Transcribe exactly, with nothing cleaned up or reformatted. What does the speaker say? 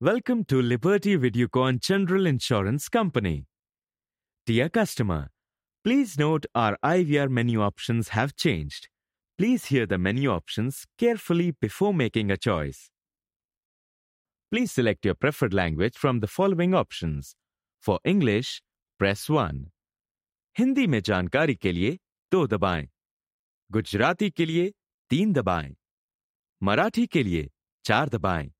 Welcome to Liberty Videocon General Insurance Company. Dear customer, please note our I V R menu options have changed. Please hear the menu options carefully before making a choice. Please select your preferred language from the following options. For English, press one. Hindi में जानकारी के लिए दो दबाएं. गुजराती के लिए तीन दबाएं. मराठी के लिए चार दबाएं.